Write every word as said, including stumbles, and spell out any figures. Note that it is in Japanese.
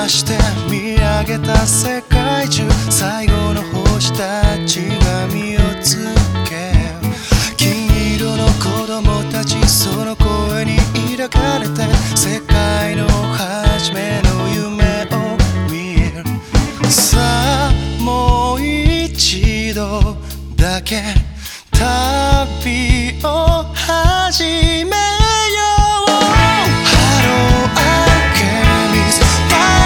らして見上げた世界中、最後の星たちが身をつけ、金色の子供たち、その声に抱かれて世界の初めの夢を見る。さあもう一度だけ